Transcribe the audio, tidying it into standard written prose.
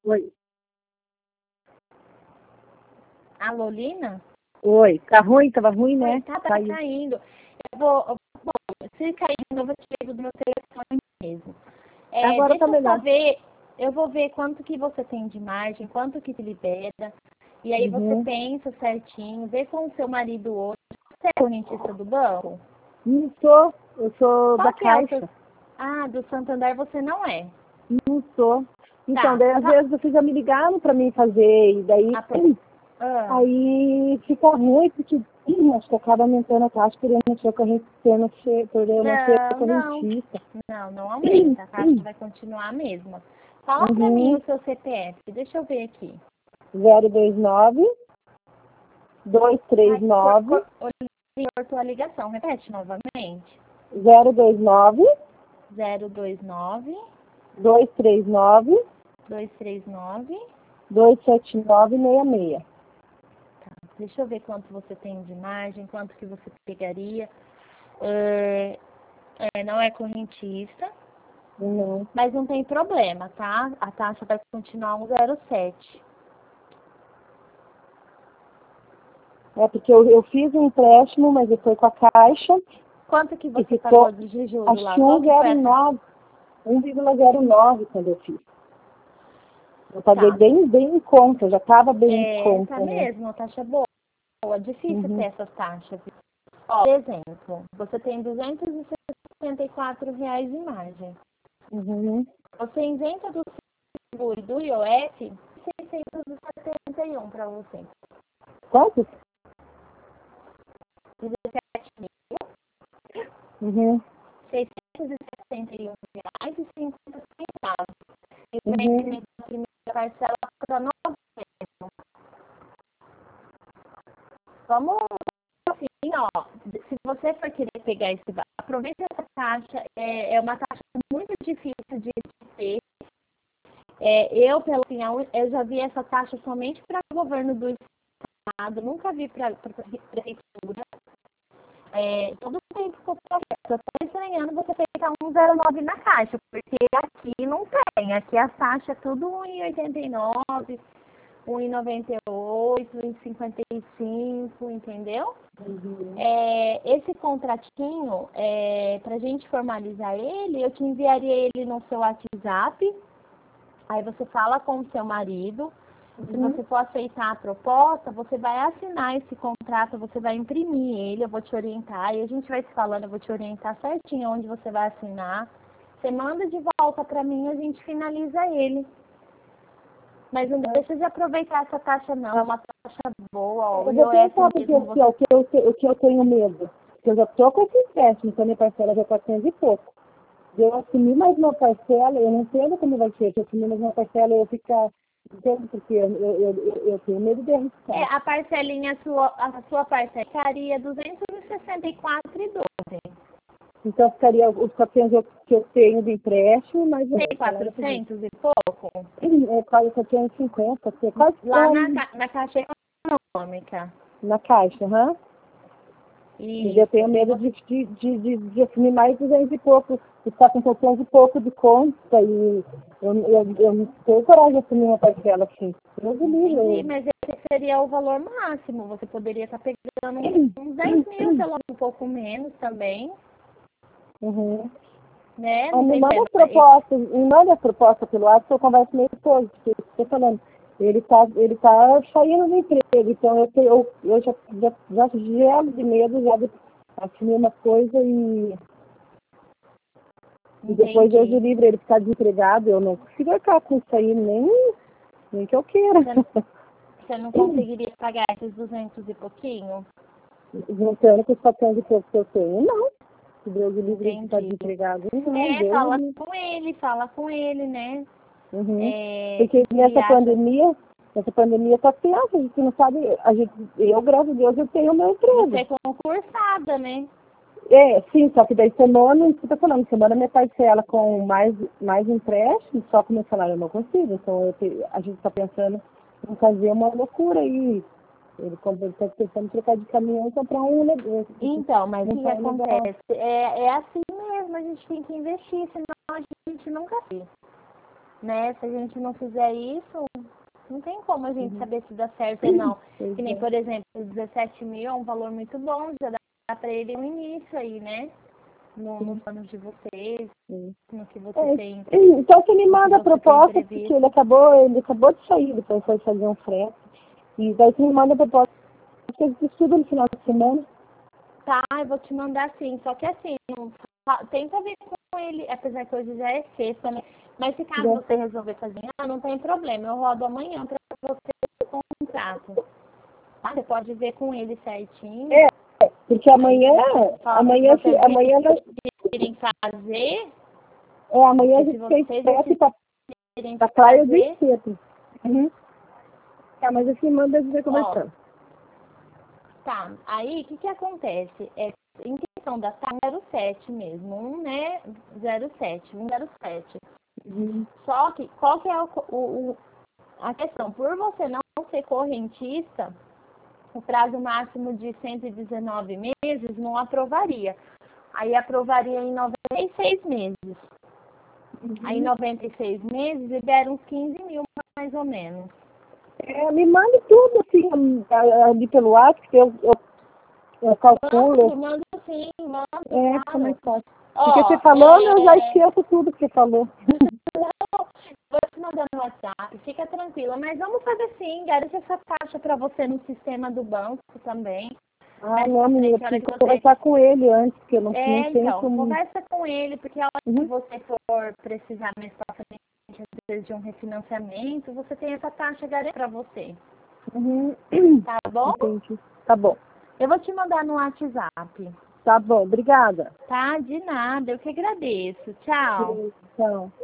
Oi. Alô, Lina? Oi. Tá ruim? Tava ruim, né? Tá caindo. Bom, se cair de novo, eu te ligo do meu telefone mesmo. Agora tá melhor. Eu vou ver quanto que você tem de margem, quanto que te libera. E aí você pensa certinho, vê com o seu marido hoje. Você é correntista do banco? Não sou. Eu sou da Caixa. Do Santander você não é? Não sou. Então, Tá. daí às vezes vocês já me ligaram pra mim fazer, e daí aí fica ruim, porque acho que acaba aumentando a taxa por eu não ser correntista. Não aumenta, a taxa vai continuar a mesma. Fala pra mim o seu CPF, deixa eu ver aqui. 029 239 cortou a ligação, repete novamente. 029 029 239 239 27966. Tá, deixa eu ver quanto você tem de margem, quanto que você pegaria. Não é correntista, mas não tem problema, tá? A taxa vai continuar 1,07. É porque eu fiz um empréstimo, mas eu fui com a Caixa. Quanto que você pagou de juros acho lá? que 1,09 quando eu fiz. Eu paguei bem em conta, já estava bem em conta. Tá mesmo, taxa boa. Difícil ter essas taxas. Ó, por exemplo, você tem R$264 de margem. Você isenta do seguro e do IOF, 671 para você. Quanto? 671 reais e 50 centavos. E o vencimento da primeira parcela para 9 meses. Vamos assim, ó. Se você for querer pegar esse valor, aproveita essa taxa. É uma taxa muito difícil de ter. Eu, pela opinião, eu já vi essa taxa somente para o governo do estado, nunca vi para a prefeitura. Todo tempo que eu estou estranhando você pegar 1,09 na caixa, porque aqui não tem. Aqui a taxa é tudo 1,89, 1,98, 1,55, entendeu? Esse contratinho, para a gente formalizar ele, eu te enviaria ele no seu WhatsApp. Aí você fala com o seu marido. Se você for aceitar a proposta, você vai assinar esse contrato, você vai imprimir ele, eu vou te orientar, e a gente vai se falando, eu vou te orientar certinho onde você vai assinar. Você manda de volta para mim e a gente finaliza ele. Mas não deixa de aproveitar essa taxa não, é uma taxa boa. Ó, eu vou pensar, porque o que eu tenho medo, porque eu já estou com esse empréstimo, então minha parcela já está 400 e pouco. Eu assumir mais uma parcela, eu não entendo como vai ser, se eu assumir mais uma parcela, eu ficar... Entendo, porque eu tenho medo de arriscar. A parcelinha, a sua parcela ficaria 264,12. Então ficaria os 400 que eu tenho de empréstimo, mas... Tem 400 e pouco? É quase 450, quase... Lá na Caixa Econômica. Na Caixa, E eu tenho medo de assumir mais 200 e pouco, de estar com 400 e pouco de conta, e eu não tenho coragem de assumir uma parcela assim. Entendi, mas esse seria o valor máximo. Você poderia estar pegando uns 10 mil, pelo um pouco menos também. Né? Me manda as propostas pelo WhatsApp, eu converso meio todo, porque eu estou falando. Ele tá saindo do emprego, então eu já gelo de medo já de assumir uma coisa e depois Deus o livre ele ficar desempregado, eu não consigo arcar com isso aí, nem que eu queira. Você não conseguiria pagar esses 200 e pouquinho? Juntando com os 400 e pouco que eu tenho, não. Se Deus o livre ele ficar desempregado, não. Fala com ele, né? Porque nessa pandemia tá tensa, a gente não sabe, eu, graças a Deus, eu tenho o meu emprego. Você é concursada, né? Sim, só que daí semana, você tá falando, semana minha parcela com mais empréstimo, só com meu salário eu não consigo, então a gente tá pensando em fazer uma loucura aí. Ele tá pensando em trocar de caminhão e comprar um negócio. Então, mas o que acontece? É assim mesmo, a gente tem que investir, senão a gente nunca vê. né? Se a gente não fizer isso, não tem como a gente saber se dá certo ou não. Que nem, por exemplo, 17 mil é um valor muito bom, já dá para ele um início aí, né? No plano de vocês, no que você tem. Então você me manda a proposta, porque ele acabou de sair, depois foi fazer um frete. E daí você me manda a proposta, você estuda no final de semana. Tá, eu vou te mandar sim, só que assim, tenta ver com ele, apesar que hoje já é sexta, né? Mas se caso você resolver fazer, não tem problema, eu rodo amanhã para você o contrato. Tá? Você pode ver com ele certinho. Porque amanhã nós irem fazer. Amanhã a gente fez frete pra praia do Esteto. Tá, mas assim, manda a gente conversando. Tá, aí o que acontece? Em questão da taxa 07 mesmo, né? 107. Só que, qual que é a questão? Por você não ser correntista, o prazo máximo de 119 meses não aprovaria. Aí aprovaria em 96 meses. Aí 96 meses libera uns 15 mil, mais ou menos. Me manda tudo, assim, ali pelo WhatsApp, que eu calculo. Manda sim, manda. Fica mais fácil. Porque você falou, eu já esqueço tudo que você falou. Não, vou te mandar no WhatsApp, fica tranquila. Mas vamos fazer sim, garante essa taxa para você no sistema do banco também. Não, menina, eu preciso conversar com ele antes, porque eu não tenho então, como... conversa com ele, porque a hora que você for precisar mais pra frente, às vezes, de um refinanciamento, você tem essa taxa garantida para você. Tá bom? Entendi. Tá bom. Eu vou te mandar no WhatsApp. Tá bom, obrigada. Tá? De nada, eu que agradeço. Tchau. Tchau.